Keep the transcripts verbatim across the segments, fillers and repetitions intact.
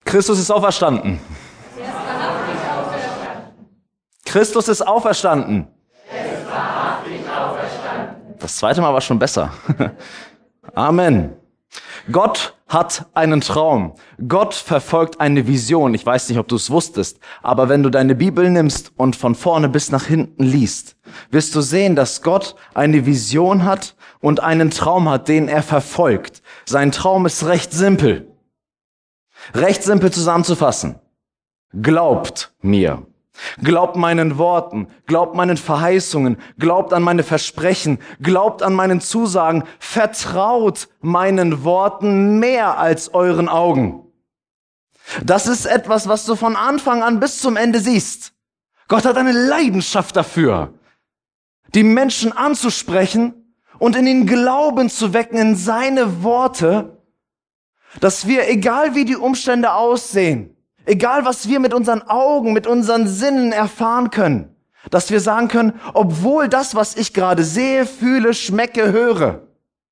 Christus ist auferstanden. Er ist wahrhaftig auferstanden. Christus ist auferstanden. Er ist wahrhaftig auferstanden. Das zweite Mal war schon besser. Amen. Gott hat einen Traum. Gott verfolgt eine Vision. Ich weiß nicht, ob du es wusstest, aber wenn du deine Bibel nimmst und von vorne bis nach hinten liest, wirst du sehen, dass Gott eine Vision hat und einen Traum hat, den er verfolgt. Sein Traum ist recht simpel. Recht simpel zusammenzufassen. Glaubt mir. Glaubt meinen Worten, glaubt meinen Verheißungen, glaubt an meine Versprechen, glaubt an meinen Zusagen, vertraut meinen Worten mehr als euren Augen. Das ist etwas, was du von Anfang an bis zum Ende siehst. Gott hat eine Leidenschaft dafür, die Menschen anzusprechen und in den Glauben zu wecken in seine Worte, dass wir, egal wie die Umstände aussehen, egal, was wir mit unseren Augen, mit unseren Sinnen erfahren können, dass wir sagen können, obwohl das, was ich gerade sehe, fühle, schmecke, höre,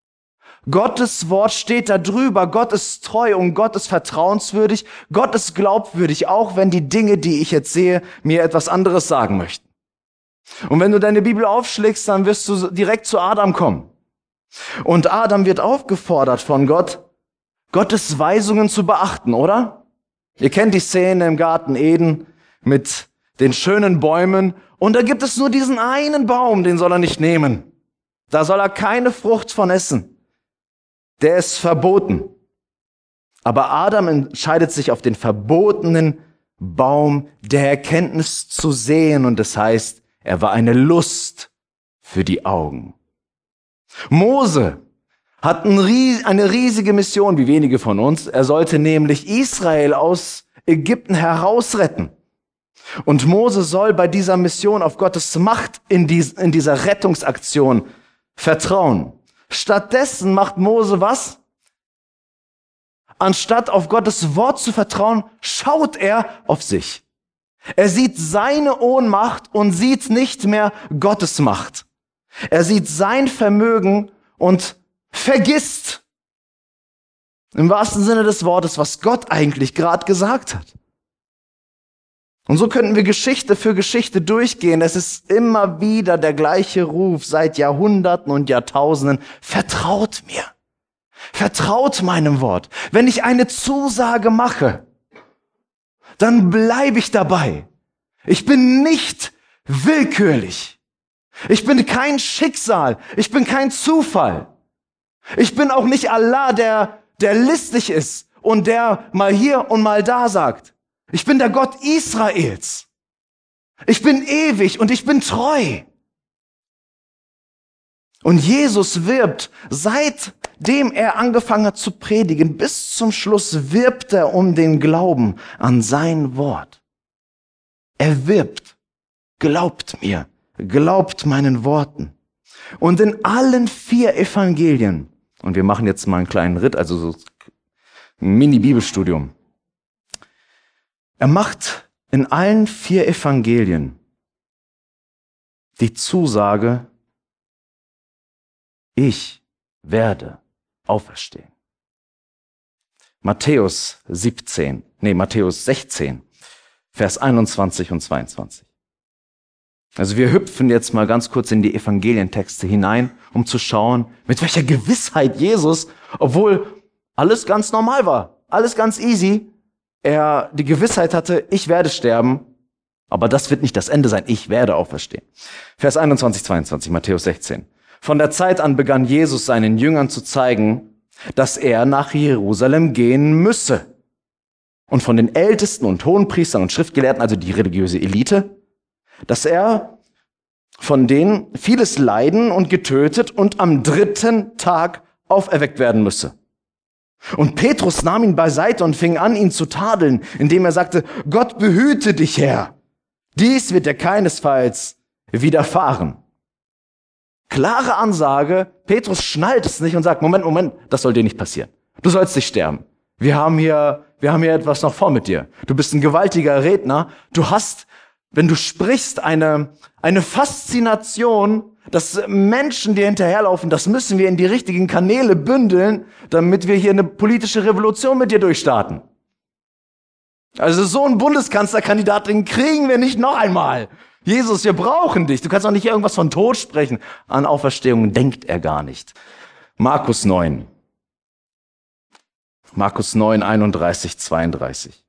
Gottes Wort steht da drüber, Gott ist treu und Gott ist vertrauenswürdig, Gott ist glaubwürdig, auch wenn die Dinge, die ich jetzt sehe, mir etwas anderes sagen möchten. Und wenn du deine Bibel aufschlägst, dann wirst du direkt zu Adam kommen. Und Adam wird aufgefordert von Gott, Gottes Weisungen zu beachten, oder? Ihr kennt die Szene im Garten Eden mit den schönen Bäumen und da gibt es nur diesen einen Baum, den soll er nicht nehmen. Da soll er keine Frucht von essen. Der ist verboten. Aber Adam entscheidet sich auf den verbotenen Baum der Erkenntnis zu sehen und das heißt, er war eine Lust für die Augen. Mose hat eine riesige Mission, wie wenige von uns. Er sollte nämlich Israel aus Ägypten herausretten. Und Mose soll bei dieser Mission auf Gottes Macht in dieser Rettungsaktion vertrauen. Stattdessen macht Mose was? Anstatt auf Gottes Wort zu vertrauen, schaut er auf sich. Er sieht seine Ohnmacht und sieht nicht mehr Gottes Macht. Er sieht sein Vermögen und vergisst im wahrsten Sinne des Wortes, was Gott eigentlich gerade gesagt hat. Und so könnten wir Geschichte für Geschichte durchgehen. Es ist immer wieder der gleiche Ruf seit Jahrhunderten und Jahrtausenden. Vertraut mir. Vertraut meinem Wort. Wenn ich eine Zusage mache, dann bleibe ich dabei. Ich bin nicht willkürlich. Ich bin kein Schicksal. Ich bin kein Zufall. Ich bin auch nicht Allah, der, der listig ist und der mal hier und mal da sagt. Ich bin der Gott Israels. Ich bin ewig und ich bin treu. Und Jesus wirbt, seitdem er angefangen hat zu predigen, bis zum Schluss wirbt er um den Glauben an sein Wort. Er wirbt, glaubt mir, glaubt meinen Worten. Und in allen vier Evangelien, und wir machen jetzt mal einen kleinen Ritt, also so ein Mini-Bibelstudium. Er macht in allen vier Evangelien die Zusage, ich werde auferstehen. Matthäus siebzehn, nee, Matthäus sechzehn, Vers einundzwanzig und zweiundzwanzig. Also wir hüpfen jetzt mal ganz kurz in die Evangelientexte hinein, um zu schauen, mit welcher Gewissheit Jesus, obwohl alles ganz normal war, alles ganz easy, er die Gewissheit hatte, ich werde sterben, aber das wird nicht das Ende sein, ich werde auferstehen. Vers einundzwanzig, zweiundzwanzig, Matthäus sechzehn. Von der Zeit an begann Jesus seinen Jüngern zu zeigen, dass er nach Jerusalem gehen müsse. Und von den Ältesten und Hohenpriestern und Schriftgelehrten, also die religiöse Elite, dass er von denen vieles leiden und getötet und am dritten Tag auferweckt werden müsse. Und Petrus nahm ihn beiseite und fing an, ihn zu tadeln, indem er sagte, Gott behüte dich, Herr. Dies wird dir keinesfalls widerfahren. Klare Ansage, Petrus schnallt es nicht und sagt, Moment, Moment, das soll dir nicht passieren. Du sollst nicht sterben. Wir haben hier, wir haben hier etwas noch vor mit dir. Du bist ein gewaltiger Redner. Du hast, wenn du sprichst, eine, eine Faszination, dass Menschen dir hinterherlaufen. Das müssen wir in die richtigen Kanäle bündeln, damit wir hier eine politische Revolution mit dir durchstarten. Also so einen Bundeskanzlerkandidat, den kriegen wir nicht noch einmal. Jesus, wir brauchen dich. Du kannst doch nicht irgendwas von Tod sprechen. An Auferstehung denkt er gar nicht. Markus neun. Markus neun, einunddreißig, zweiunddreißig.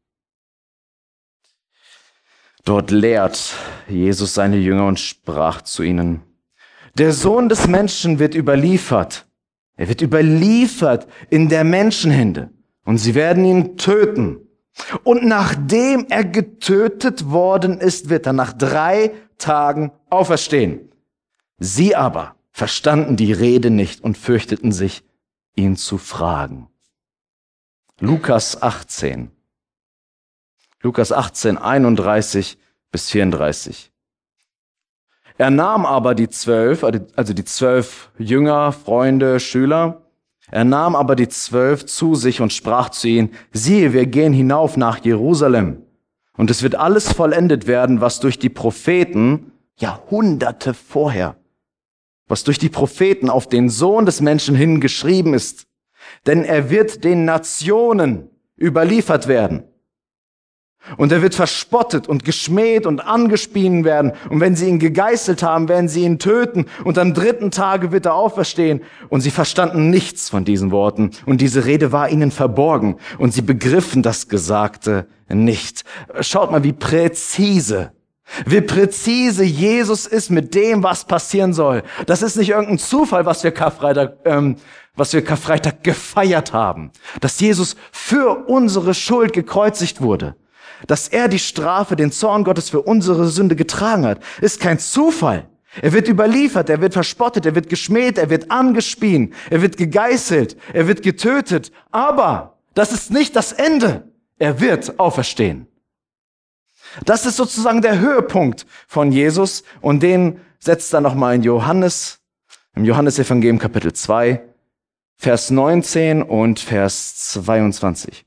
Dort lehrt Jesus seine Jünger und sprach zu ihnen: Der Sohn des Menschen wird überliefert. Er wird überliefert in der Menschenhände. Und sie werden ihn töten. Und nachdem er getötet worden ist, wird er nach drei Tagen auferstehen. Sie aber verstanden die Rede nicht und fürchteten sich, ihn zu fragen. Lukas achtzehn. Lukas achtzehn, einunddreißig bis vierunddreißig. Er nahm aber die zwölf, also die zwölf Jünger, Freunde, Schüler, er nahm aber die zwölf zu sich und sprach zu ihnen: Siehe, wir gehen hinauf nach Jerusalem, und es wird alles vollendet werden, was durch die Propheten, Jahrhunderte vorher, was durch die Propheten auf den Sohn des Menschen hin geschrieben ist. Denn er wird den Nationen überliefert werden. Und er wird verspottet und geschmäht und angespien werden. Und wenn sie ihn gegeißelt haben, werden sie ihn töten. Und am dritten Tage wird er auferstehen. Und sie verstanden nichts von diesen Worten. Und diese Rede war ihnen verborgen. Und sie begriffen das Gesagte nicht. Schaut mal, wie präzise, wie präzise Jesus ist mit dem, was passieren soll. Das ist nicht irgendein Zufall, was wir Karfreitag, ähm, was wir Karfreitag gefeiert haben. Dass Jesus für unsere Schuld gekreuzigt wurde. Dass er die Strafe, den Zorn Gottes für unsere Sünde getragen hat, ist kein Zufall. Er wird überliefert, er wird verspottet, er wird geschmäht, er wird angespien, er wird gegeißelt, er wird getötet. Aber das ist nicht das Ende. Er wird auferstehen. Das ist sozusagen der Höhepunkt von Jesus, und den setzt er nochmal in Johannes, im Johannesevangelium Kapitel zwei, Vers neunzehn und Vers zweiundzwanzig.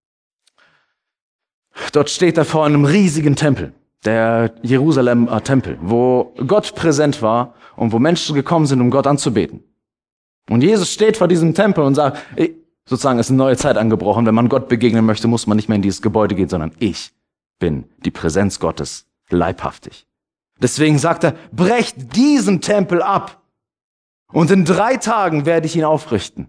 Dort steht er vor einem riesigen Tempel, der Jerusalemer Tempel, wo Gott präsent war und wo Menschen gekommen sind, um Gott anzubeten. Und Jesus steht vor diesem Tempel und sagt, sozusagen ist eine neue Zeit angebrochen. Wenn man Gott begegnen möchte, muss man nicht mehr in dieses Gebäude gehen, sondern ich bin die Präsenz Gottes leibhaftig. Deswegen sagt er, brecht diesen Tempel ab und in drei Tagen werde ich ihn aufrichten.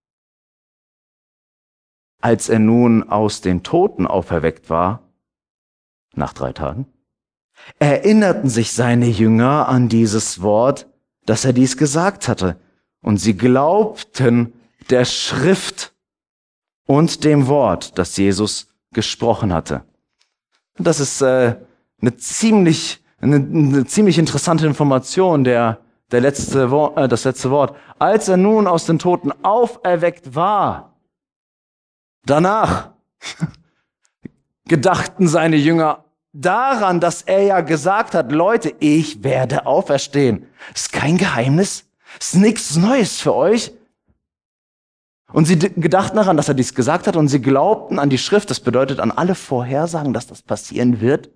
Als er nun aus den Toten auferweckt war, nach drei Tagen, erinnerten sich seine Jünger an dieses Wort, dass er dies gesagt hatte. Und sie glaubten der Schrift und dem Wort, das Jesus gesprochen hatte. Das ist äh, eine ziemlich, eine, eine ziemlich interessante Information, der, der letzte Wort, äh, das letzte Wort. Als er nun aus den Toten auferweckt war, danach gedachten seine Jünger daran, dass er ja gesagt hat, Leute, ich werde auferstehen. Ist kein Geheimnis, ist nichts Neues für euch. Und sie gedachten daran, dass er dies gesagt hat, und sie glaubten an die Schrift, das bedeutet an alle Vorhersagen, dass das passieren wird.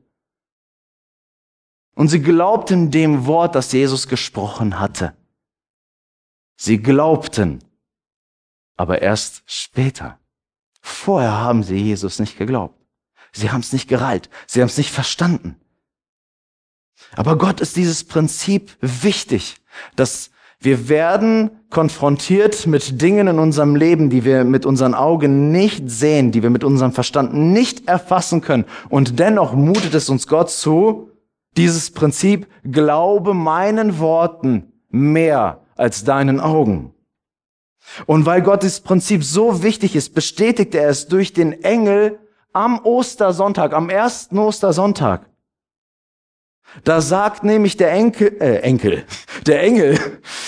Und sie glaubten dem Wort, das Jesus gesprochen hatte. Sie glaubten, aber erst später. Vorher haben sie Jesus nicht geglaubt. Sie haben es nicht gereilt. Sie haben es nicht verstanden. Aber Gott ist dieses Prinzip wichtig, dass wir werden konfrontiert mit Dingen in unserem Leben, die wir mit unseren Augen nicht sehen, die wir mit unserem Verstand nicht erfassen können. Und dennoch mutet es uns Gott zu, dieses Prinzip, glaube meinen Worten mehr als deinen Augen. Und weil Gott dieses Prinzip so wichtig ist, bestätigt er es durch den Engel am Ostersonntag, am ersten Ostersonntag. Da sagt nämlich der Enkel, äh, Enkel, der Engel,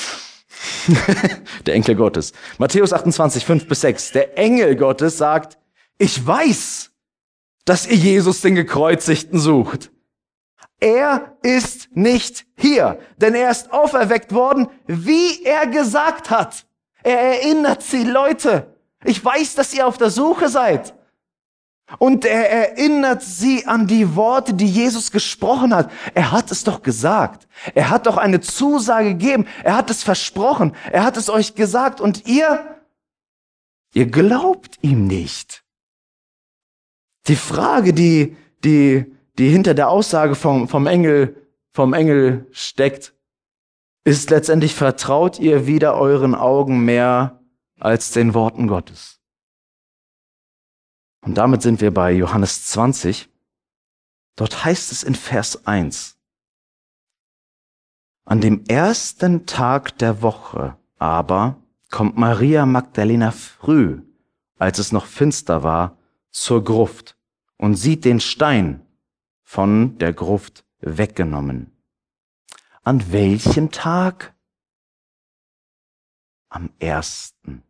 der Enkel Gottes, Matthäus achtundzwanzig, fünf bis sechs, der Engel Gottes sagt, ich weiß, dass ihr Jesus, den Gekreuzigten, sucht. Er ist nicht hier, denn er ist auferweckt worden, wie er gesagt hat. Er erinnert sie, Leute, ich weiß, dass ihr auf der Suche seid. Und er erinnert sie an die Worte, die Jesus gesprochen hat. Er hat es doch gesagt. Er hat doch eine Zusage gegeben. Er hat es versprochen. Er hat es euch gesagt. Und ihr, ihr glaubt ihm nicht. Die Frage, die, die, die hinter der Aussage vom, vom Engel, vom Engel steckt, ist letztendlich: Vertraut ihr wieder euren Augen mehr als den Worten Gottes? Und damit sind wir bei Johannes zwanzig. Dort heißt es in Vers eins: An dem ersten Tag der Woche aber kommt Maria Magdalena früh, als es noch finster war, zur Gruft und sieht den Stein von der Gruft weggenommen. An welchem Tag? Am ersten.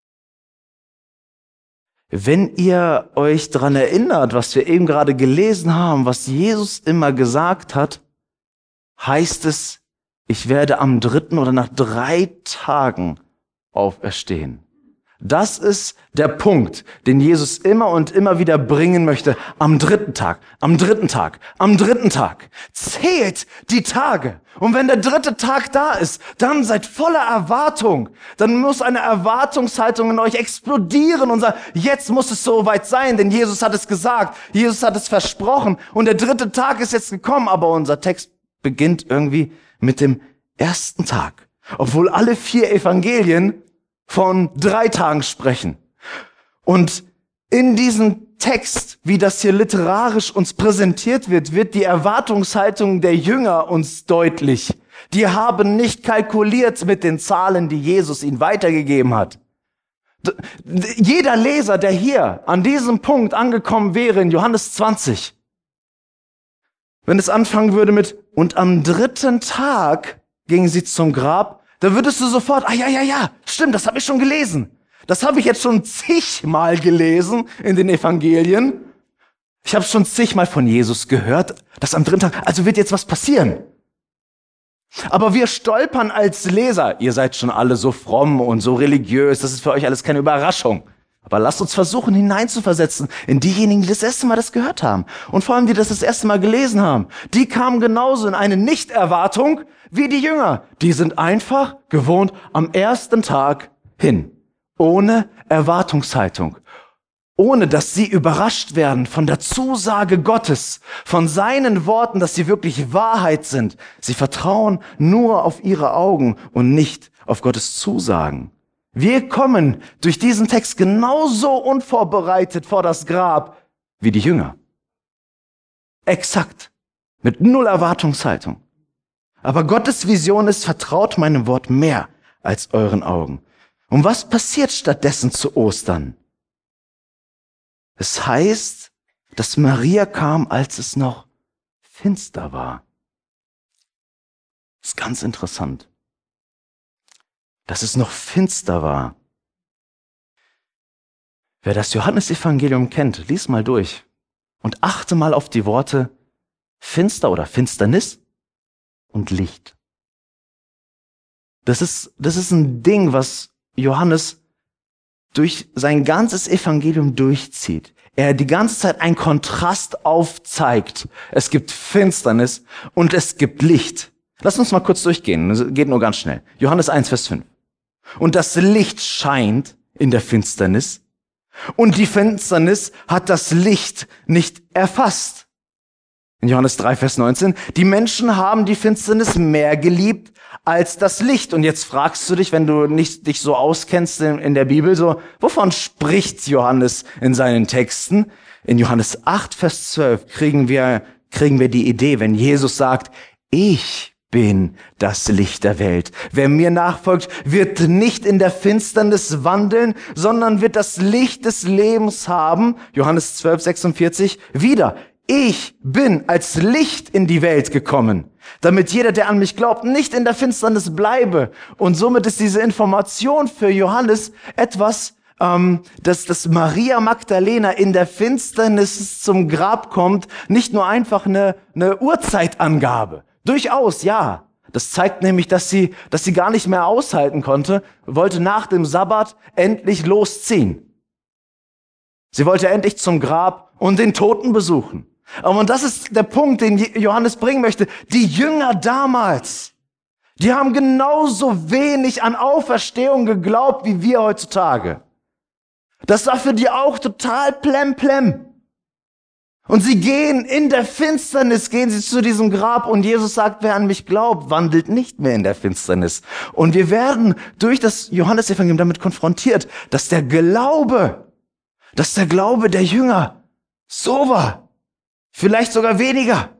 Wenn ihr euch daran erinnert, was wir eben gerade gelesen haben, was Jesus immer gesagt hat, heißt es: Ich werde am dritten oder nach drei Tagen auferstehen. Das ist der Punkt, den Jesus immer und immer wieder bringen möchte. Am dritten Tag, am dritten Tag, am dritten Tag. Zählt die Tage. Und wenn der dritte Tag da ist, dann seid voller Erwartung. Dann muss eine Erwartungshaltung in euch explodieren und sagen: Jetzt muss es soweit sein, denn Jesus hat es gesagt. Jesus hat es versprochen. Und der dritte Tag ist jetzt gekommen. Aber unser Text beginnt irgendwie mit dem ersten Tag. Obwohl alle vier Evangelien von drei Tagen sprechen. Und in diesem Text, wie das hier literarisch uns präsentiert wird, wird die Erwartungshaltung der Jünger uns deutlich. Die haben nicht kalkuliert mit den Zahlen, die Jesus ihnen weitergegeben hat. Jeder Leser, der hier an diesem Punkt angekommen wäre in Johannes zwanzig, wenn es anfangen würde mit: Und am dritten Tag gingen sie zum Grab, da würdest du sofort: Ah ja, ja, ja, stimmt, das habe ich schon gelesen. Das habe ich jetzt schon zigmal gelesen in den Evangelien. Ich habe schon zigmal von Jesus gehört, dass am dritten Tag, also wird jetzt was passieren. Aber wir stolpern als Leser: Ihr seid schon alle so fromm und so religiös, das ist für euch alles keine Überraschung. Aber lasst uns versuchen, hineinzuversetzen in diejenigen, die das erste Mal das gehört haben. Und vor allem, die das das erste Mal gelesen haben. Die kamen genauso in eine Nichterwartung wie die Jünger. Die sind einfach gewohnt am ersten Tag hin. Ohne Erwartungshaltung. Ohne dass sie überrascht werden von der Zusage Gottes, von seinen Worten, dass sie wirklich Wahrheit sind. Sie vertrauen nur auf ihre Augen und nicht auf Gottes Zusagen. Wir kommen durch diesen Text genauso unvorbereitet vor das Grab wie die Jünger. Exakt. Mit null Erwartungshaltung. Aber Gottes Vision ist: Vertraut meinem Wort mehr als euren Augen. Und was passiert stattdessen zu Ostern? Es heißt, dass Maria kam, als es noch finster war. Das ist ganz interessant. Dass es noch finster war. Wer das Johannesevangelium kennt, lies mal durch und achte mal auf die Worte finster oder Finsternis und Licht. Das ist, das ist ein Ding, was Johannes durch sein ganzes Evangelium durchzieht. Er die ganze Zeit einen Kontrast aufzeigt. Es gibt Finsternis und es gibt Licht. Lass uns mal kurz durchgehen, das geht nur ganz schnell. Johannes eins, Vers fünf. Und das Licht scheint in der Finsternis und die Finsternis hat das Licht nicht erfasst. In Johannes drei, Vers neunzehn, die Menschen haben die Finsternis mehr geliebt als das Licht. Und jetzt fragst du dich, wenn du nicht dich so auskennst in, in der Bibel, so, wovon spricht Johannes in seinen Texten? In Johannes acht, Vers zwölf kriegen wir, kriegen wir die Idee, wenn Jesus sagt: Ich bin das Licht der Welt. Wer mir nachfolgt, wird nicht in der Finsternis wandeln, sondern wird das Licht des Lebens haben. Johannes zwölf, sechsundvierzig, wieder. Ich bin als Licht in die Welt gekommen, damit jeder, der an mich glaubt, nicht in der Finsternis bleibe. Und somit ist diese Information für Johannes etwas, ähm, dass, dass Maria Magdalena in der Finsternis zum Grab kommt, nicht nur einfach eine, eine Uhrzeitangabe. Durchaus, ja. Das zeigt nämlich, dass sie, dass sie gar nicht mehr aushalten konnte, wollte nach dem Sabbat endlich losziehen. Sie wollte endlich zum Grab und den Toten besuchen. Und das ist der Punkt, den Johannes bringen möchte. Die Jünger damals, die haben genauso wenig an Auferstehung geglaubt wie wir heutzutage. Das war für die auch total plemplem. Und sie gehen in der Finsternis, gehen sie zu diesem Grab und Jesus sagt, wer an mich glaubt, wandelt nicht mehr in der Finsternis. Und wir werden durch das Johannesevangelium damit konfrontiert, dass der Glaube, dass der Glaube der Jünger so war. Vielleicht sogar weniger.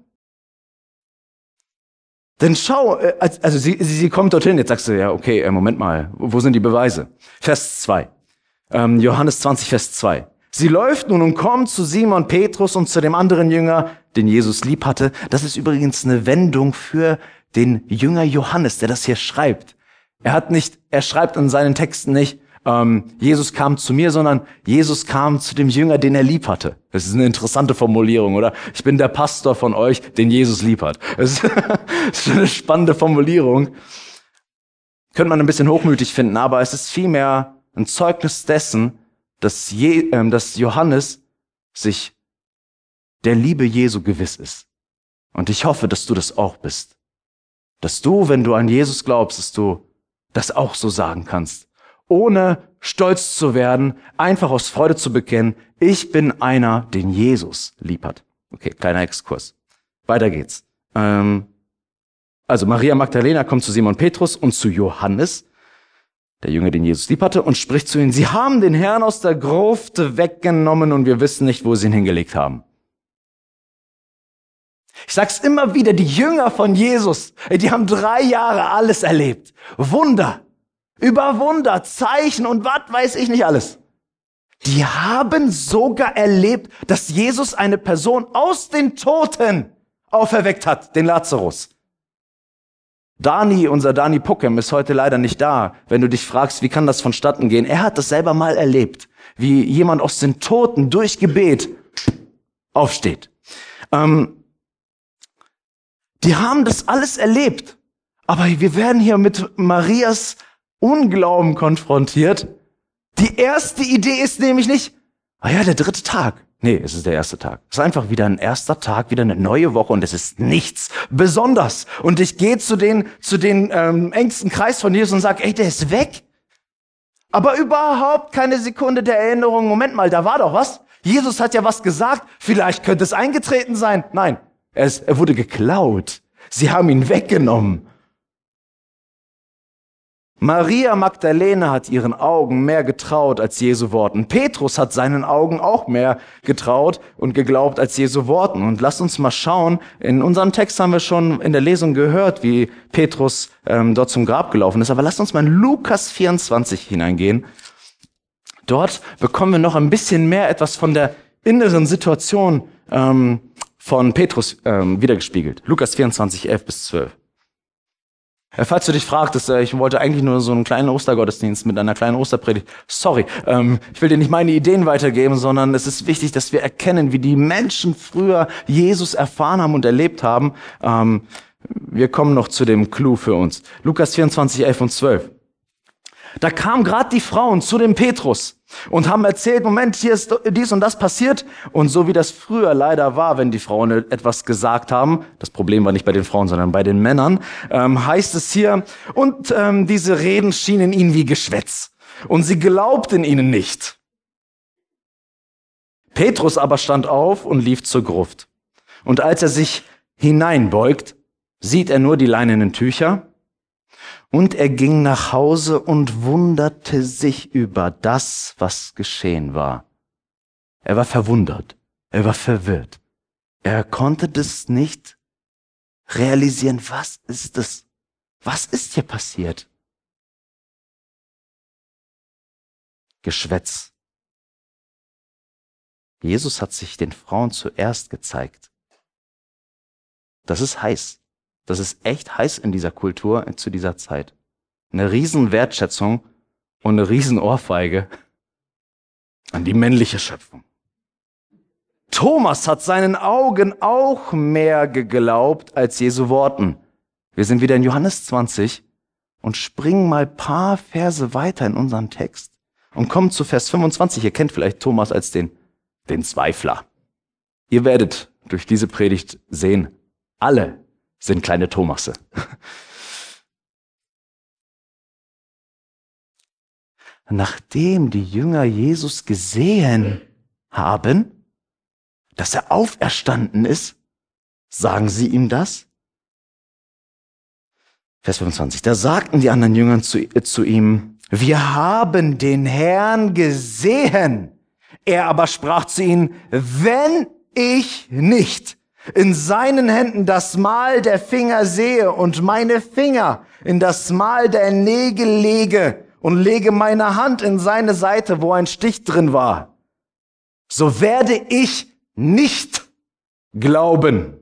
Denn schau, also sie, sie kommt dorthin, jetzt sagst du, ja, okay, Moment mal, wo sind die Beweise? Vers zwei, ähm, Johannes zwanzig, Vers zwei. Sie läuft nun und kommt zu Simon Petrus und zu dem anderen Jünger, den Jesus lieb hatte. Das ist übrigens eine Wendung für den Jünger Johannes, der das hier schreibt. Er hat nicht, er schreibt in seinen Texten nicht, ähm, Jesus kam zu mir, sondern Jesus kam zu dem Jünger, den er lieb hatte. Das ist eine interessante Formulierung, oder? Ich bin der Pastor von euch, den Jesus lieb hat. Das ist eine spannende Formulierung. Könnte man ein bisschen hochmütig finden, aber es ist vielmehr ein Zeugnis dessen, dass, Je, äh, dass Johannes sich der Liebe Jesu gewiss ist. Und ich hoffe, dass du das auch bist. Dass du, wenn du an Jesus glaubst, dass du das auch so sagen kannst. Ohne stolz zu werden, einfach aus Freude zu bekennen, ich bin einer, den Jesus lieb hat. Okay, kleiner Exkurs. Weiter geht's. Ähm, also Maria Magdalena kommt zu Simon Petrus und zu Johannes, der Jünger, den Jesus lieb hatte, und spricht zu ihnen, sie haben den Herrn aus der Gruft weggenommen und wir wissen nicht, wo sie ihn hingelegt haben. Ich sag's immer wieder, die Jünger von Jesus, die haben drei Jahre alles erlebt. Wunder, über Wunder, Zeichen und was weiß ich nicht alles. Die haben sogar erlebt, dass Jesus eine Person aus den Toten auferweckt hat, den Lazarus. Dani, unser Dani Puckem, ist heute leider nicht da. Wenn du dich fragst, wie kann das vonstatten gehen? Er hat das selber mal erlebt, wie jemand aus den Toten durch Gebet aufsteht. Ähm, die haben das alles erlebt. Aber wir werden hier mit Marias Unglauben konfrontiert. Die erste Idee ist nämlich nicht, ah ja, der dritte Tag. Nee, es ist der erste Tag. Es ist einfach wieder ein erster Tag, wieder eine neue Woche und es ist nichts besonders. Und ich gehe zu den, zu den ähm, engsten Kreis von Jesus und sage, ey, der ist weg. Aber überhaupt keine Sekunde der Erinnerung. Moment mal, da war doch was. Jesus hat ja was gesagt. Vielleicht könnte es eingetreten sein. Nein, er, ist, er wurde geklaut. Sie haben ihn weggenommen. Maria Magdalena hat ihren Augen mehr getraut als Jesu Worten. Petrus hat seinen Augen auch mehr getraut und geglaubt als Jesu Worten. Und lasst uns mal schauen, in unserem Text haben wir schon in der Lesung gehört, wie Petrus ähm, dort zum Grab gelaufen ist. Aber lasst uns mal in Lukas vierundzwanzig hineingehen. Dort bekommen wir noch ein bisschen mehr etwas von der inneren Situation ähm, von Petrus ähm, wiedergespiegelt. Lukas vierundzwanzig, elf bis zwölf. Ja, falls du dich fragtest, äh, ich wollte eigentlich nur so einen kleinen Ostergottesdienst mit einer kleinen Osterpredigt. Sorry, ähm, ich will dir nicht meine Ideen weitergeben, sondern es ist wichtig, dass wir erkennen, wie die Menschen früher Jesus erfahren haben und erlebt haben. Ähm, wir kommen noch zu dem Clou für uns. Lukas vierundzwanzig, elf und zwölf. Da kamen gerade die Frauen zu dem Petrus und haben erzählt, Moment, hier ist dies und das passiert. Und so wie das früher leider war, wenn die Frauen etwas gesagt haben, das Problem war nicht bei den Frauen, sondern bei den Männern, ähm, heißt es hier, und ähm, diese Reden schienen ihnen wie Geschwätz. Und sie glaubten ihnen nicht. Petrus aber stand auf und lief zur Gruft. Und als er sich hineinbeugt, sieht er nur die leinenen Tücher. Und er ging nach Hause und wunderte sich über das, was geschehen war. Er war verwundert, er war verwirrt. Er konnte das nicht realisieren. Was ist das? Was ist hier passiert? Geschwätz. Jesus hat sich den Frauen zuerst gezeigt. Das ist heiß. Das ist echt heiß in dieser Kultur zu dieser Zeit. Eine riesen Wertschätzung und eine riesen Ohrfeige an die männliche Schöpfung. Thomas hat seinen Augen auch mehr geglaubt als Jesu Worten. Wir sind wieder in Johannes zwanzig und springen mal ein paar Verse weiter in unseren Text und kommen zu Vers fünfundzwanzig. Ihr kennt vielleicht Thomas als den, den Zweifler. Ihr werdet durch diese Predigt sehen, alle sind kleine Thomasse. Nachdem die Jünger Jesus gesehen haben, dass er auferstanden ist? Sagen sie ihm das? Vers fünfundzwanzig. Da sagten die anderen Jünger zu, äh, zu ihm, wir haben den Herrn gesehen. Er aber sprach zu ihnen, wenn ich nicht in seinen Händen das Mal der Finger sehe und meine Finger in das Mal der Nägel lege und lege meine Hand in seine Seite, wo ein Stich drin war, so werde ich nicht glauben.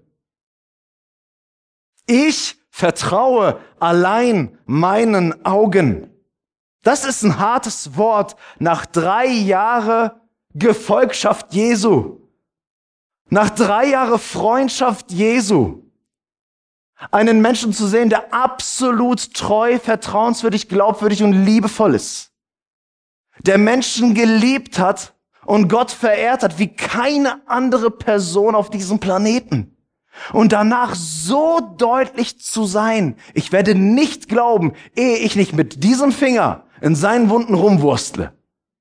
Ich vertraue allein meinen Augen. Das ist ein hartes Wort nach drei Jahren Gefolgschaft Jesu. Nach drei Jahren Freundschaft Jesu. Einen Menschen zu sehen, der absolut treu, vertrauenswürdig, glaubwürdig und liebevoll ist. Der Menschen geliebt hat und Gott verehrt hat wie keine andere Person auf diesem Planeten. Und danach so deutlich zu sein, ich werde nicht glauben, ehe ich nicht mit diesem Finger in seinen Wunden rumwurstle.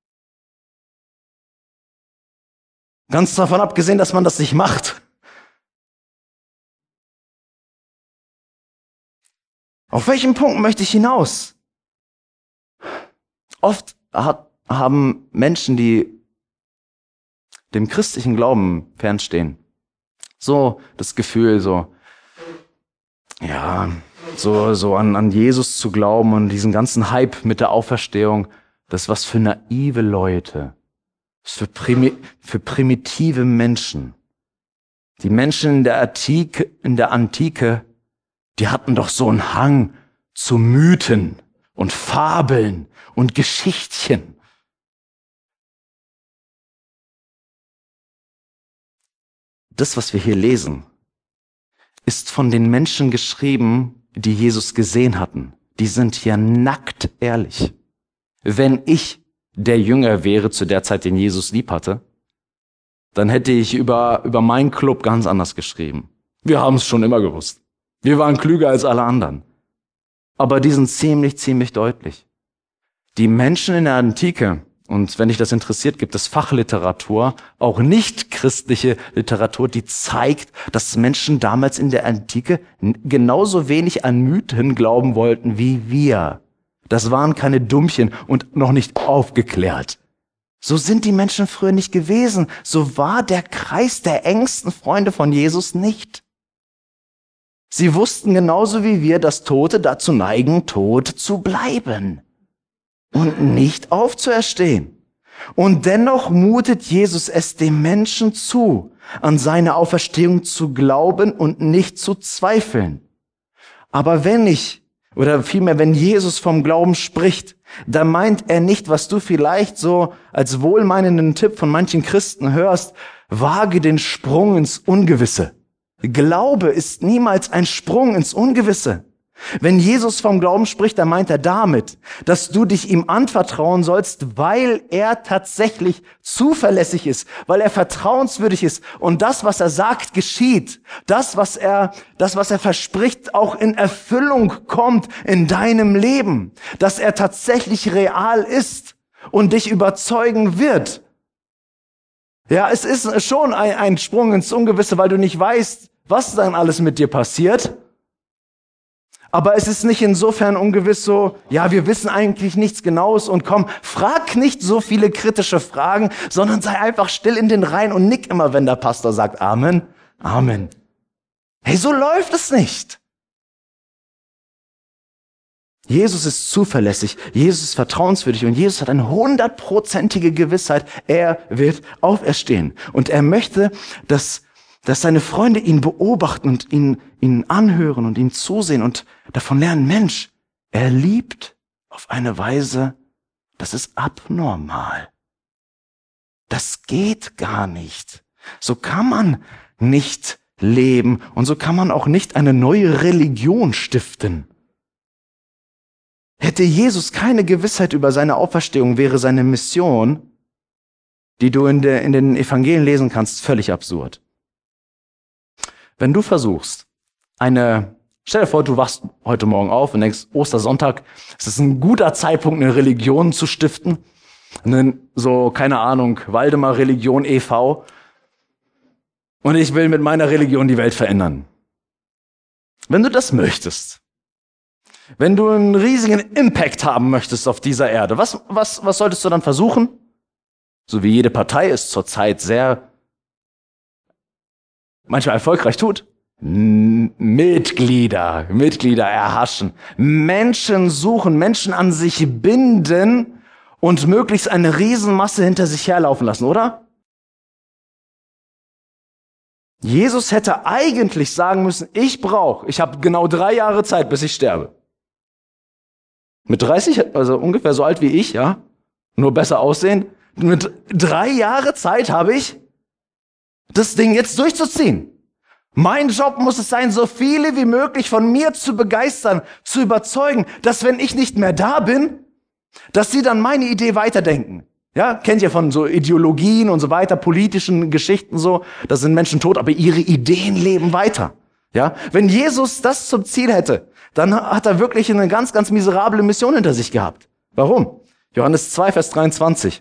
Ganz davon abgesehen, dass man das nicht macht. Auf welchen Punkt möchte ich hinaus? Oft hat, haben Menschen, die dem christlichen Glauben fernstehen, so das Gefühl, so, ja, so, so an, an Jesus zu glauben und diesen ganzen Hype mit der Auferstehung, das ist was für naive Leute, das ist für, primi, für primitive Menschen. Die Menschen in der Antike, in der Antike, die hatten doch so einen Hang zu Mythen und Fabeln und Geschichtchen. Das, was wir hier lesen, ist von den Menschen geschrieben, die Jesus gesehen hatten. Die sind hier nackt ehrlich. Wenn ich der Jünger wäre zu der Zeit, den Jesus lieb hatte, dann hätte ich über, über meinen Club ganz anders geschrieben. Wir haben es schon immer gewusst. Wir waren klüger als alle anderen. Aber die sind ziemlich, ziemlich deutlich. Die Menschen in der Antike, und wenn dich das interessiert, gibt es Fachliteratur, auch nicht christliche Literatur, die zeigt, dass Menschen damals in der Antike genauso wenig an Mythen glauben wollten wie wir. Das waren keine Dummchen und noch nicht aufgeklärt. So sind die Menschen früher nicht gewesen. So war der Kreis der engsten Freunde von Jesus nicht. Sie wussten genauso wie wir, dass Tote dazu neigen, tot zu bleiben und nicht aufzuerstehen. Und dennoch mutet Jesus es dem Menschen zu, an seine Auferstehung zu glauben und nicht zu zweifeln. Aber wenn ich, oder vielmehr, wenn Jesus vom Glauben spricht, dann meint er nicht, was du vielleicht so als wohlmeinenden Tipp von manchen Christen hörst, wage den Sprung ins Ungewisse. Glaube ist niemals ein Sprung ins Ungewisse. Wenn Jesus vom Glauben spricht, dann meint er damit, dass du dich ihm anvertrauen sollst, weil er tatsächlich zuverlässig ist, weil er vertrauenswürdig ist und das, was er sagt, geschieht. Das, was er, das, was er verspricht, auch in Erfüllung kommt in deinem Leben. Dass er tatsächlich real ist und dich überzeugen wird. Ja, es ist schon ein, ein Sprung ins Ungewisse, weil du nicht weißt, was dann alles mit dir passiert. Aber es ist nicht insofern ungewiss so, ja, wir wissen eigentlich nichts Genaues und komm, frag nicht so viele kritische Fragen, sondern sei einfach still in den Reihen und nick immer, wenn der Pastor sagt Amen, Amen. Hey, so läuft es nicht. Jesus ist zuverlässig, Jesus ist vertrauenswürdig und Jesus hat eine hundertprozentige Gewissheit, er wird auferstehen. Und er möchte, dass, dass seine Freunde ihn beobachten und ihn, ihn anhören und ihm zusehen und davon lernen, Mensch, er liebt auf eine Weise, das ist abnormal. Das geht gar nicht. So kann man nicht leben und so kann man auch nicht eine neue Religion stiften. Hätte Jesus keine Gewissheit über seine Auferstehung, wäre seine Mission, die du in, der, in den Evangelien lesen kannst, völlig absurd. Wenn du versuchst, eine, stell dir vor, du wachst heute Morgen auf und denkst, Ostersonntag, es ist ein guter Zeitpunkt, eine Religion zu stiften. Eine, so, keine Ahnung, Waldemar Religion e V und ich will mit meiner Religion die Welt verändern. Wenn du das möchtest, wenn du einen riesigen Impact haben möchtest auf dieser Erde, was, was, was solltest du dann versuchen? So wie jede Partei es zurzeit sehr manchmal erfolgreich tut. M- Mitglieder, Mitglieder erhaschen, Menschen suchen, Menschen an sich binden und möglichst eine Riesenmasse hinter sich herlaufen lassen, oder? Jesus hätte eigentlich sagen müssen, ich brauche, ich habe genau drei Jahre Zeit, bis ich sterbe. Mit dreißig, also ungefähr so alt wie ich, ja, nur besser aussehen. Mit drei Jahre Zeit habe ich, das Ding jetzt durchzuziehen. Mein Job muss es sein, so viele wie möglich von mir zu begeistern, zu überzeugen, dass wenn ich nicht mehr da bin, dass sie dann meine Idee weiterdenken. Ja, kennt ihr von so Ideologien und so weiter, politischen Geschichten so, da sind Menschen tot, aber ihre Ideen leben weiter. Ja, wenn Jesus das zum Ziel hätte, dann hat er wirklich eine ganz, ganz miserable Mission hinter sich gehabt. Warum? Johannes zwei, Vers dreiundzwanzig.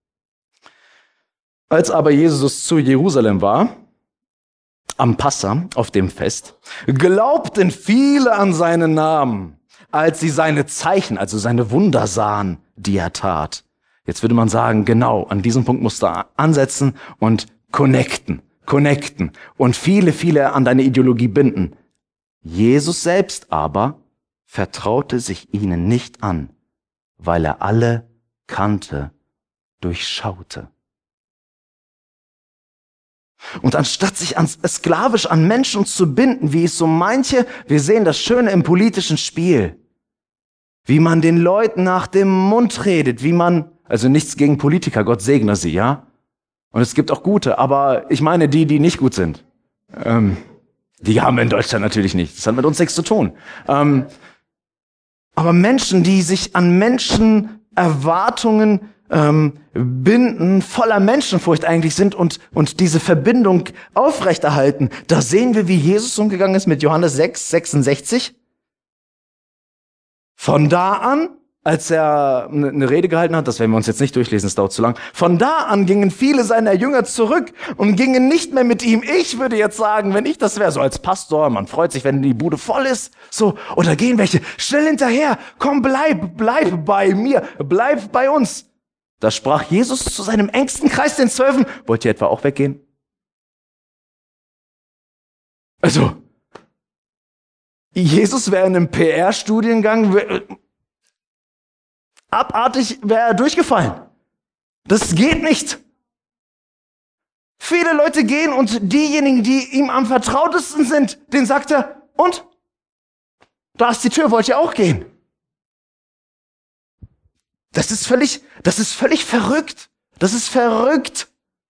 Als aber Jesus zu Jerusalem war, am Passa, auf dem Fest, glaubten viele an seinen Namen, als sie seine Zeichen, also seine Wunder sahen, die er tat. Jetzt würde man sagen, genau, an diesem Punkt musst du ansetzen und connecten, connecten und viele, viele an deine Ideologie binden. Jesus selbst aber vertraute sich ihnen nicht an, weil er alle kannte, durchschaute. Und anstatt sich an, sklavisch an Menschen zu binden, wie es so manche, wir sehen das Schöne im politischen Spiel, wie man den Leuten nach dem Mund redet, wie man, also nichts gegen Politiker, Gott segne sie, ja? Und es gibt auch gute, aber ich meine die, die nicht gut sind. Ähm, die haben wir in Deutschland natürlich nicht. Das hat mit uns nichts zu tun. Ähm, aber Menschen, die sich an Menschen Erwartungen ähm, binden, voller Menschenfurcht eigentlich sind und, und diese Verbindung aufrechterhalten, da sehen wir, wie Jesus umgegangen ist mit Johannes sechs, sechsundsechzig. Von da an, als er eine Rede gehalten hat, das werden wir uns jetzt nicht durchlesen, es dauert zu lang, von da an gingen viele seiner Jünger zurück und gingen nicht mehr mit ihm. Ich würde jetzt sagen, wenn ich das wäre, so als Pastor, man freut sich, wenn die Bude voll ist, so, oder gehen welche, schnell hinterher, komm, bleib, bleib bei mir, bleib bei uns. Da sprach Jesus zu seinem engsten Kreis, den Zwölfen, wollt ihr etwa auch weggehen? Also, Jesus wäre in einem P R-Studiengang, abartig wäre er durchgefallen. Das geht nicht. Viele Leute gehen und diejenigen, die ihm am vertrautesten sind, denen sagt er, und? Da ist die Tür, wollt ihr auch gehen? Das ist völlig, das ist völlig verrückt. Das ist verrückt.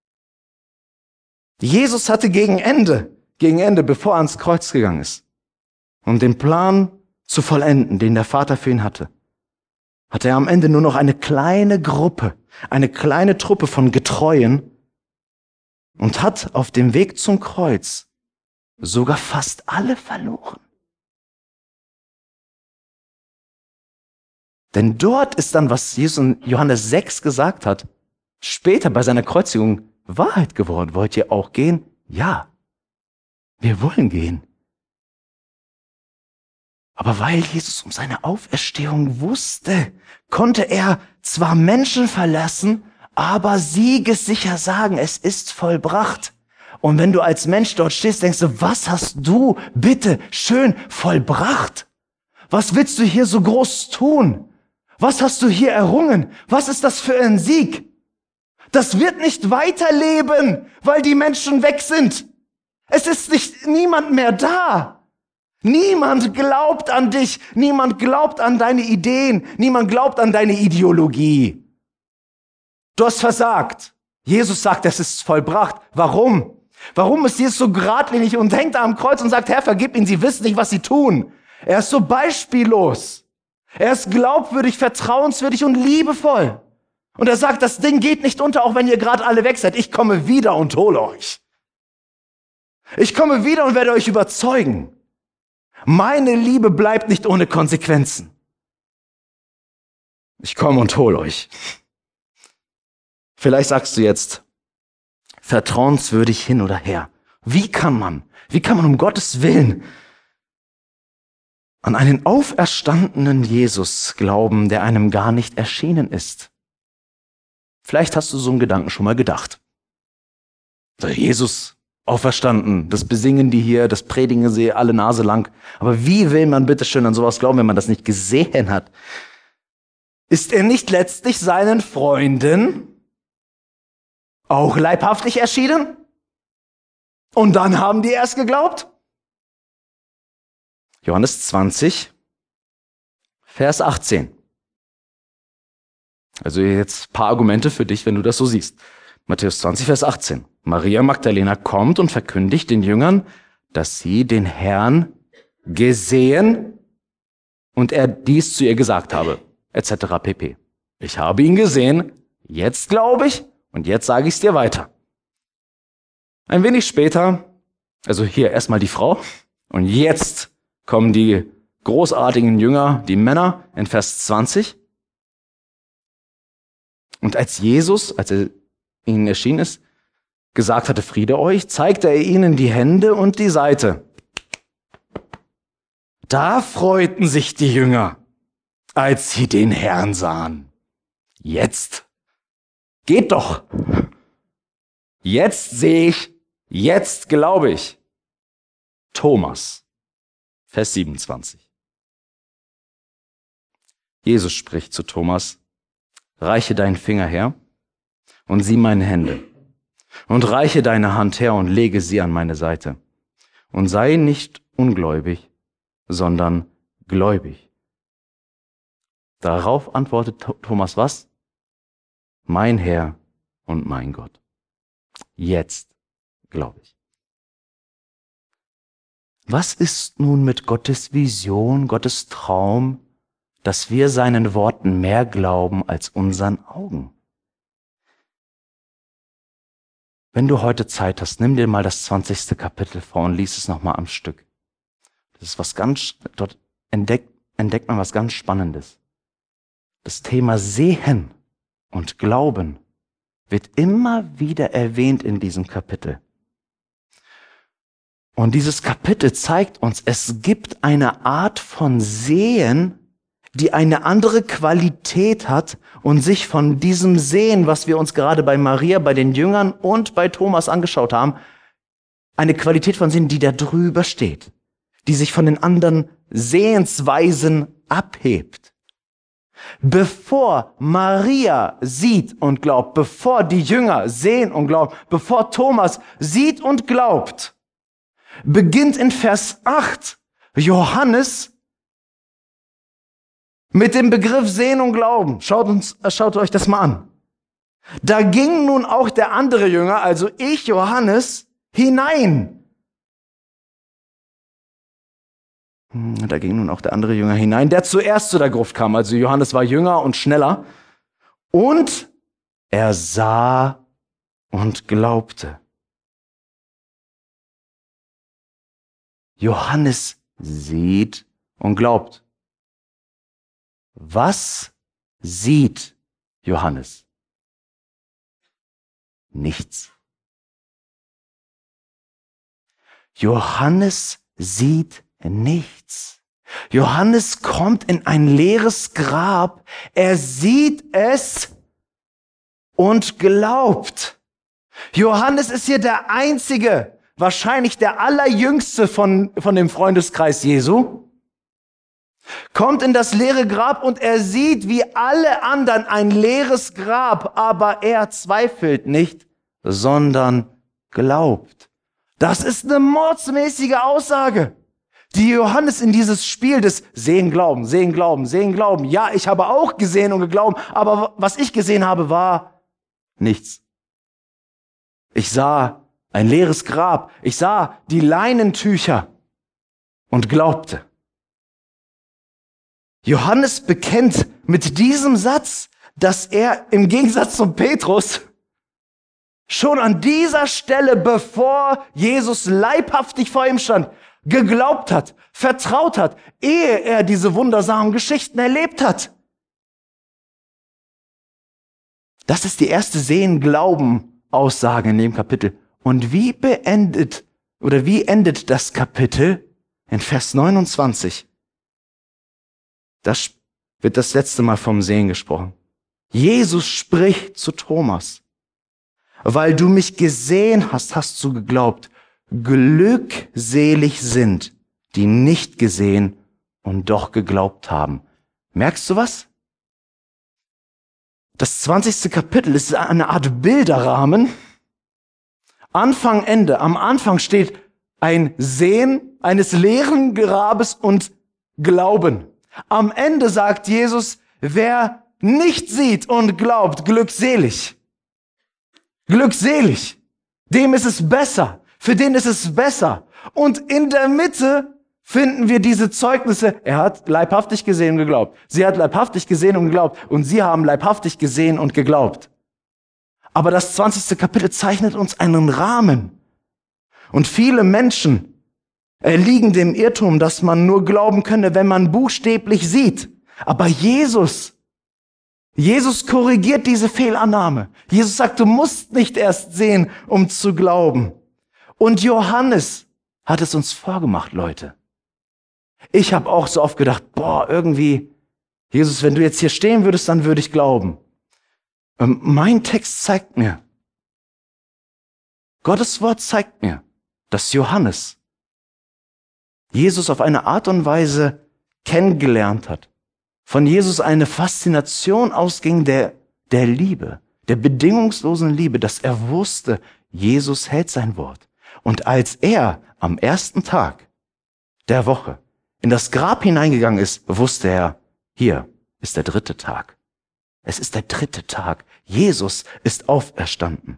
Jesus hatte gegen Ende, gegen Ende, bevor er ans Kreuz gegangen ist, um den Plan zu vollenden, den der Vater für ihn hatte, hatte er am Ende nur noch eine kleine Gruppe, eine kleine Truppe von Getreuen und hat auf dem Weg zum Kreuz sogar fast alle verloren. Denn dort ist dann, was Jesus in Johannes sechs gesagt hat, später bei seiner Kreuzigung Wahrheit geworden. Wollt ihr auch gehen? Ja, wir wollen gehen. Aber weil Jesus um seine Auferstehung wusste, konnte er zwar Menschen verlassen, aber siegessicher sagen, es ist vollbracht. Und wenn du als Mensch dort stehst, denkst du, was hast du bitte schön vollbracht? Was willst du hier so groß tun? Was hast du hier errungen? Was ist das für ein Sieg? Das wird nicht weiterleben, weil die Menschen weg sind. Es ist nicht niemand mehr da. Niemand glaubt an dich. Niemand glaubt an deine Ideen. Niemand glaubt an deine Ideologie. Du hast versagt. Jesus sagt, es ist vollbracht. Warum? Warum ist Jesus so geradlinig und hängt da am Kreuz und sagt, Herr, vergib ihnen, sie wissen nicht, was sie tun. Er ist so beispiellos. Er ist glaubwürdig, vertrauenswürdig und liebevoll. Und er sagt, das Ding geht nicht unter, auch wenn ihr gerade alle weg seid. Ich komme wieder und hole euch. Ich komme wieder und werde euch überzeugen. Meine Liebe bleibt nicht ohne Konsequenzen. Ich komme und hole euch. Vielleicht sagst du jetzt, vertrauenswürdig hin oder her. Wie kann man, wie kann man um Gottes Willen an einen auferstandenen Jesus glauben, der einem gar nicht erschienen ist? Vielleicht hast du so einen Gedanken schon mal gedacht. Jesus auferstanden, das besingen die hier, das predigen sie alle Nase lang. Aber wie will man bitte schön an sowas glauben, wenn man das nicht gesehen hat? Ist er nicht letztlich seinen Freunden auch leibhaftig erschienen? Und dann haben die erst geglaubt? Johannes zwanzig, Vers achtzehn. Also jetzt ein paar Argumente für dich, wenn du das so siehst. Matthäus zwanzig, Vers achtzehn. Maria Magdalena kommt und verkündigt den Jüngern, dass sie den Herrn gesehen und er dies zu ihr gesagt habe, et cetera pp. Ich habe ihn gesehen, jetzt glaube ich und jetzt sage ich es dir weiter. Ein wenig später, also hier erstmal die Frau und jetzt kommen die großartigen Jünger, die Männer in Vers zwanzig. Und als Jesus, als er ihnen erschienen ist, gesagt hatte, Friede euch, zeigte er ihnen die Hände und die Seite. Da freuten sich die Jünger, als sie den Herrn sahen. Jetzt geht doch. Jetzt sehe ich, jetzt glaube ich. Thomas, Vers siebenundzwanzig. Jesus spricht zu Thomas, reiche deinen Finger her und sieh meine Hände. Und reiche deine Hand her und lege sie an meine Seite. Und sei nicht ungläubig, sondern gläubig. Darauf antwortet Thomas was? Mein Herr und mein Gott. Jetzt glaube ich. Was ist nun mit Gottes Vision, Gottes Traum, dass wir seinen Worten mehr glauben als unseren Augen? Wenn du heute Zeit hast, nimm dir mal das zwanzigste Kapitel vor und lies es nochmal am Stück. Das ist was ganz, dort entdeckt, entdeckt man was ganz Spannendes. Das Thema Sehen und Glauben wird immer wieder erwähnt in diesem Kapitel. Und dieses Kapitel zeigt uns, es gibt eine Art von Sehen, die eine andere Qualität hat und sich von diesem Sehen, was wir uns gerade bei Maria, bei den Jüngern und bei Thomas angeschaut haben, eine Qualität von Sehen, die da drüber steht, die sich von den anderen Sehensweisen abhebt. Bevor Maria sieht und glaubt, bevor die Jünger sehen und glauben, bevor Thomas sieht und glaubt, beginnt in Vers acht Johannes mit dem Begriff Sehen und Glauben. Schaut uns, schaut euch das mal an. Da ging nun auch der andere Jünger, also ich, Johannes, hinein. Da ging nun auch der andere Jünger hinein, der zuerst zu der Gruft kam. Also Johannes war jünger und schneller. Und er sah und glaubte. Johannes sieht und glaubt. Was sieht Johannes? Nichts. Johannes sieht nichts. Johannes kommt in ein leeres Grab. Er sieht es und glaubt. Johannes ist hier der Einzige, wahrscheinlich der Allerjüngste von, von dem Freundeskreis Jesu. Kommt in das leere Grab und er sieht wie alle anderen ein leeres Grab, aber er zweifelt nicht, sondern glaubt. Das ist eine mordsmäßige Aussage, die Johannes in dieses Spiel des Sehen, Glauben, Sehen, Glauben, Sehen, Glauben. Ja, ich habe auch gesehen und geglaubt, aber was ich gesehen habe, war nichts. Ich sah ein leeres Grab, ich sah die Leinentücher und glaubte. Johannes bekennt mit diesem Satz, dass er im Gegensatz zum Petrus schon an dieser Stelle, bevor Jesus leibhaftig vor ihm stand, geglaubt hat, vertraut hat, ehe er diese wundersamen Geschichten erlebt hat. Das ist die erste Sehen-Glauben-Aussage in dem Kapitel. Und wie beendet oder wie endet das Kapitel? In Vers neunundzwanzig. Da wird das letzte Mal vom Sehen gesprochen. Jesus spricht zu Thomas. Weil du mich gesehen hast, hast du geglaubt. Glückselig sind, die nicht gesehen und doch geglaubt haben. Merkst du was? Das zwanzigste Kapitel ist eine Art Bilderrahmen. Anfang, Ende. Am Anfang steht ein Sehen eines leeren Grabes und Glauben. Am Ende sagt Jesus, wer nicht sieht und glaubt, glückselig. Glückselig. Dem ist es besser. Für den ist es besser. Und in der Mitte finden wir diese Zeugnisse. Er hat leibhaftig gesehen und geglaubt. Sie hat leibhaftig gesehen und geglaubt. Und sie haben leibhaftig gesehen und geglaubt. Aber das zwanzigste Kapitel zeichnet uns einen Rahmen. Und viele Menschen erliegen dem Irrtum, dass man nur glauben könne, wenn man buchstäblich sieht. Aber Jesus, Jesus korrigiert diese Fehlannahme. Jesus sagt, du musst nicht erst sehen, um zu glauben. Und Johannes hat es uns vorgemacht, Leute. Ich habe auch so oft gedacht, boah, irgendwie, Jesus, wenn du jetzt hier stehen würdest, dann würde ich glauben. Ähm, mein Text zeigt mir, Gottes Wort zeigt mir, dass Johannes Jesus auf eine Art und Weise kennengelernt hat. Von Jesus eine Faszination ausging der, der Liebe, der bedingungslosen Liebe, dass er wusste, Jesus hält sein Wort. Und als er am ersten Tag der Woche in das Grab hineingegangen ist, wusste er, hier ist der dritte Tag. Es ist der dritte Tag. Jesus ist auferstanden.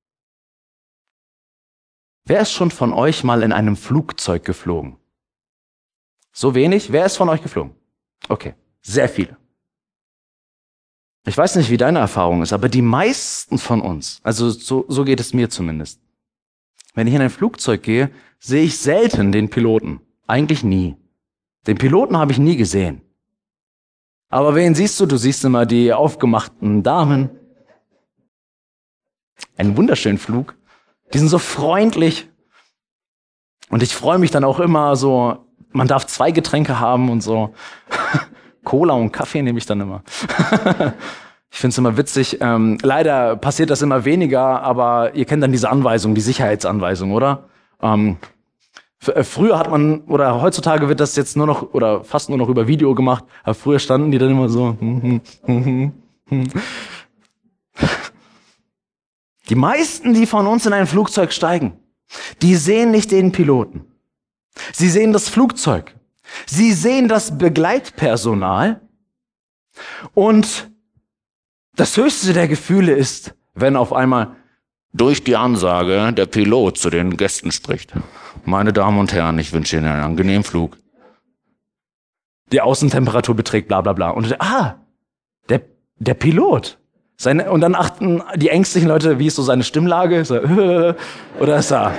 Wer ist schon von euch mal in einem Flugzeug geflogen? So wenig? Wer ist von euch geflogen? Okay, sehr viele. Ich weiß nicht, wie deine Erfahrung ist, aber die meisten von uns, also so, so geht es mir zumindest. Wenn ich in ein Flugzeug gehe, sehe ich selten den Piloten. Eigentlich nie. Den Piloten habe ich nie gesehen. Aber wen siehst du? Du siehst immer die aufgemachten Damen. Einen wunderschönen Flug. Die sind so freundlich. Und ich freue mich dann auch immer so, man darf zwei Getränke haben und so. Cola und Kaffee nehme ich dann immer. Ich finde es immer witzig. Ähm, leider passiert das immer weniger, aber ihr kennt dann diese Anweisung, die Sicherheitsanweisung, oder? Ähm, f- früher hat man, oder heutzutage wird das jetzt nur noch, oder fast nur noch über Video gemacht, aber früher standen die dann immer so. Die meisten, die von uns in ein Flugzeug steigen, die sehen nicht den Piloten. Sie sehen das Flugzeug. Sie sehen das Begleitpersonal. Und das höchste der Gefühle ist, wenn auf einmal durch die Ansage der Pilot zu den Gästen spricht. Meine Damen und Herren, ich wünsche Ihnen einen angenehmen Flug. Die Außentemperatur beträgt bla bla bla. Und ah, der, der Pilot. Seine, und dann achten die ängstlichen Leute, wie ist so seine Stimmlage? So, oder ist er?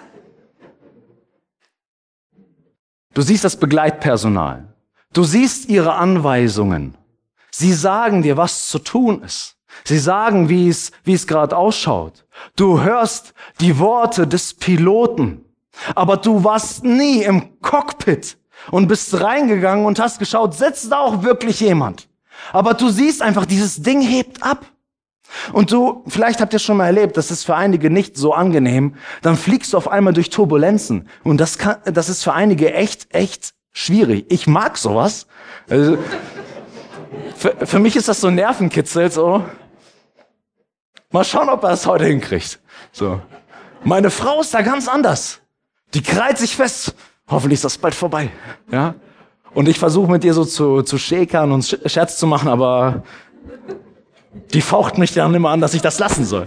Du siehst das Begleitpersonal. Du siehst ihre Anweisungen. Sie sagen dir, was zu tun ist. Sie sagen, wie es, wie es gerade ausschaut. Du hörst die Worte des Piloten. Aber du warst nie im Cockpit und bist reingegangen und hast geschaut, sitzt da auch wirklich jemand? Aber du siehst einfach, dieses Ding hebt ab. Und du, vielleicht habt ihr schon mal erlebt, das ist für einige nicht so angenehm, dann fliegst du auf einmal durch Turbulenzen. Und das kann, das ist für einige echt, echt schwierig. Ich mag sowas. Also, für, für mich ist das so Nervenkitzel, so. Mal schauen, ob er es heute hinkriegt. So. Meine Frau ist da ganz anders. Die krallt sich fest. Hoffentlich ist das bald vorbei. Ja? Und ich versuche mit ihr so zu, zu schäkern und Scherz zu machen, aber die faucht mich dann immer an, dass ich das lassen soll.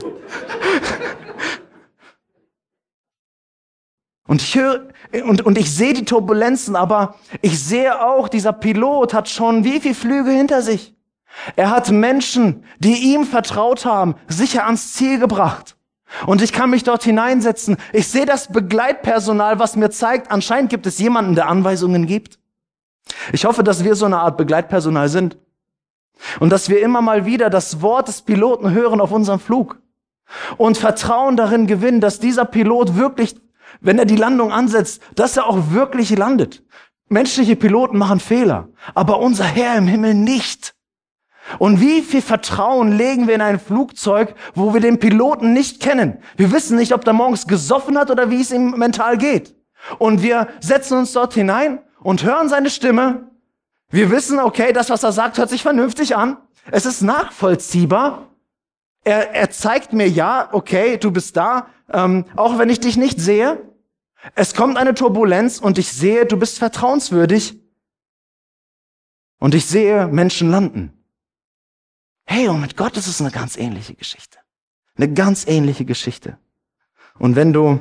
Und ich höre, und, und ich sehe die Turbulenzen, aber ich sehe auch, dieser Pilot hat schon wie viele Flüge hinter sich. Er hat Menschen, die ihm vertraut haben, sicher ans Ziel gebracht. Und ich kann mich dort hineinsetzen. Ich sehe das Begleitpersonal, was mir zeigt, anscheinend gibt es jemanden, der Anweisungen gibt. Ich hoffe, dass wir so eine Art Begleitpersonal sind. Und dass wir immer mal wieder das Wort des Piloten hören auf unserem Flug. Und Vertrauen darin gewinnen, dass dieser Pilot wirklich wenn er die Landung ansetzt, dass er auch wirklich landet. Menschliche Piloten machen Fehler, aber unser Herr im Himmel nicht. Und wie viel Vertrauen legen wir in ein Flugzeug, wo wir den Piloten nicht kennen? Wir wissen nicht, ob der morgens gesoffen hat oder wie es ihm mental geht. Und wir setzen uns dort hinein und hören seine Stimme. Wir wissen, okay, das, was er sagt, hört sich vernünftig an. Es ist nachvollziehbar. Er, er zeigt mir, ja, okay, du bist da, ähm, auch wenn ich dich nicht sehe. Es kommt eine Turbulenz und ich sehe, du bist vertrauenswürdig. Und ich sehe Menschen landen. Hey, und mit Gott ist es eine ganz ähnliche Geschichte. Eine ganz ähnliche Geschichte. Und wenn du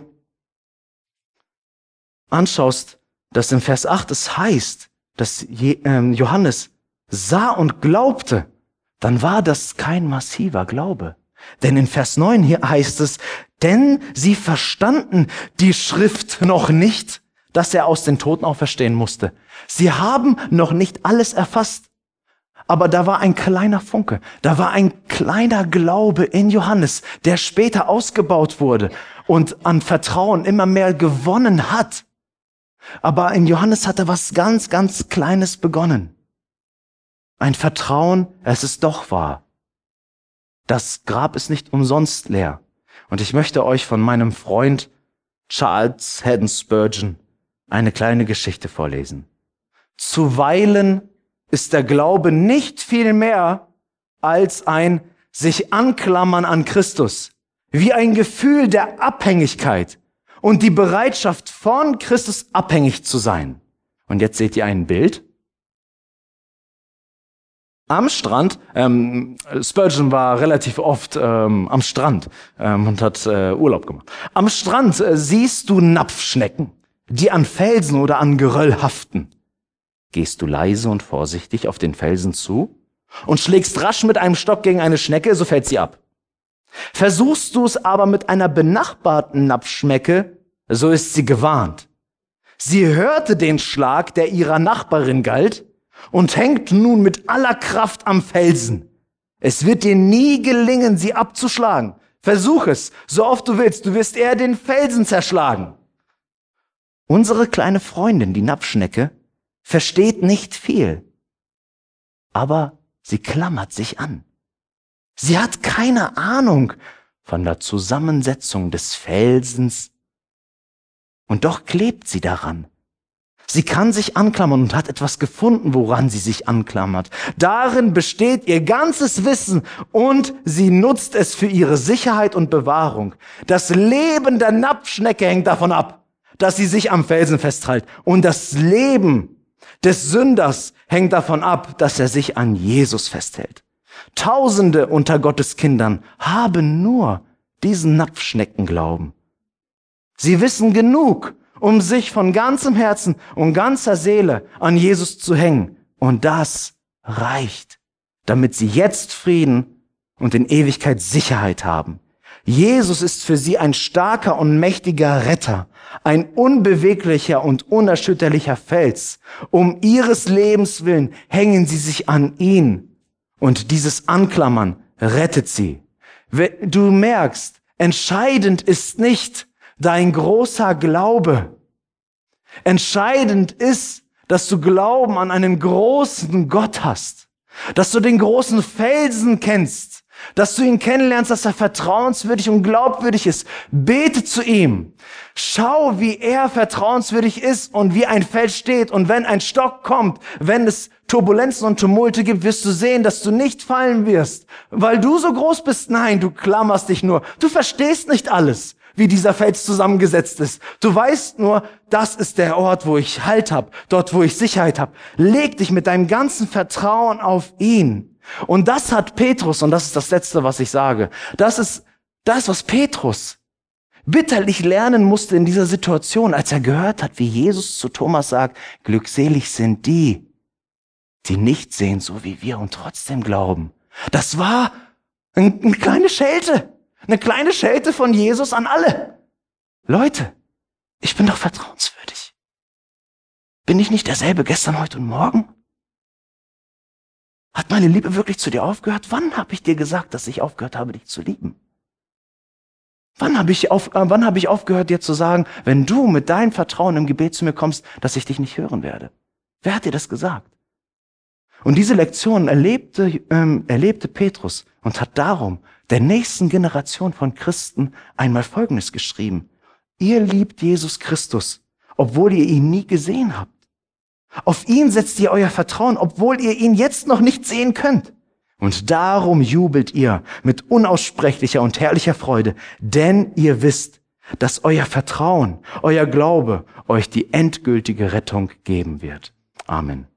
anschaust, dass im Vers acht es heißt, dass Johannes sah und glaubte, dann war das kein massiver Glaube. Denn in Vers neun hier heißt es, denn sie verstanden die Schrift noch nicht, dass er aus den Toten auferstehen musste. Sie haben noch nicht alles erfasst. Aber da war ein kleiner Funke, da war ein kleiner Glaube in Johannes, der später ausgebaut wurde und an Vertrauen immer mehr gewonnen hat. Aber in Johannes hat er was ganz, ganz Kleines begonnen. Ein Vertrauen, es ist doch wahr. Das Grab ist nicht umsonst leer. Und ich möchte euch von meinem Freund Charles Haddon Spurgeon eine kleine Geschichte vorlesen. Zuweilen ist der Glaube nicht viel mehr als ein sich anklammern an Christus, wie ein Gefühl der Abhängigkeit und die Bereitschaft von Christus abhängig zu sein. Und jetzt seht ihr ein Bild. Am Strand, ähm, Spurgeon war relativ oft ähm, am Strand ähm, und hat äh, Urlaub gemacht. Am Strand äh, siehst du Napfschnecken, die an Felsen oder an Geröll haften. Gehst du leise und vorsichtig auf den Felsen zu und schlägst rasch mit einem Stock gegen eine Schnecke, so fällt sie ab. Versuchst du es aber mit einer benachbarten Napfschnecke, so ist sie gewarnt. Sie hörte den Schlag, der ihrer Nachbarin galt, und hängt nun mit aller Kraft am Felsen. Es wird dir nie gelingen, sie abzuschlagen. Versuch es, so oft du willst, du wirst eher den Felsen zerschlagen. Unsere kleine Freundin, die Napfschnecke, versteht nicht viel, aber sie klammert sich an. Sie hat keine Ahnung von der Zusammensetzung des Felsens und doch klebt sie daran. Sie kann sich anklammern und hat etwas gefunden, woran sie sich anklammert. Darin besteht ihr ganzes Wissen und sie nutzt es für ihre Sicherheit und Bewahrung. Das Leben der Napfschnecke hängt davon ab, dass sie sich am Felsen festhält. Und das Leben des Sünders hängt davon ab, dass er sich an Jesus festhält. Tausende unter Gottes Kindern haben nur diesen Napfschneckenglauben. Sie wissen genug, um sich von ganzem Herzen und ganzer Seele an Jesus zu hängen. Und das reicht, damit sie jetzt Frieden und in Ewigkeit Sicherheit haben. Jesus ist für sie ein starker und mächtiger Retter, ein unbeweglicher und unerschütterlicher Fels. Um ihres Lebens willen hängen sie sich an ihn. Und dieses Anklammern rettet sie. Du merkst, entscheidend ist nicht dein großer Glaube. Entscheidend ist, dass du Glauben an einen großen Gott hast, dass du den großen Felsen kennst, dass du ihn kennenlernst, dass er vertrauenswürdig und glaubwürdig ist. Bete zu ihm. Schau, wie er vertrauenswürdig ist und wie ein Fels steht. Und wenn ein Stock kommt, wenn es Turbulenzen und Tumulte gibt, wirst du sehen, dass du nicht fallen wirst, weil du so groß bist. Nein, du klammerst dich nur. Du verstehst nicht alles, wie dieser Fels zusammengesetzt ist. Du weißt nur, das ist der Ort, wo ich Halt habe, dort, wo ich Sicherheit habe. Leg dich mit deinem ganzen Vertrauen auf ihn. Und das hat Petrus, und das ist das Letzte, was ich sage, das ist das, was Petrus bitterlich lernen musste in dieser Situation, als er gehört hat, wie Jesus zu Thomas sagt, glückselig sind die, die nicht sehen, so wie wir und trotzdem glauben. Das war eine kleine Schelte, eine kleine Schelte von Jesus an alle. Leute, ich bin doch vertrauenswürdig. Bin ich nicht derselbe gestern, heute und morgen? Hat meine Liebe wirklich zu dir aufgehört? Wann habe ich dir gesagt, dass ich aufgehört habe, dich zu lieben? Wann habe ich, auf, äh, wann hab ich aufgehört, dir zu sagen, wenn du mit deinem Vertrauen im Gebet zu mir kommst, dass ich dich nicht hören werde? Wer hat dir das gesagt? Und diese Lektion erlebte, ähm, erlebte Petrus und hat darum der nächsten Generation von Christen einmal Folgendes geschrieben. Ihr liebt Jesus Christus, obwohl ihr ihn nie gesehen habt. Auf ihn setzt ihr euer Vertrauen, obwohl ihr ihn jetzt noch nicht sehen könnt. Und darum jubelt ihr mit unaussprechlicher und herrlicher Freude, denn ihr wisst, dass euer Vertrauen, euer Glaube euch die endgültige Rettung geben wird. Amen.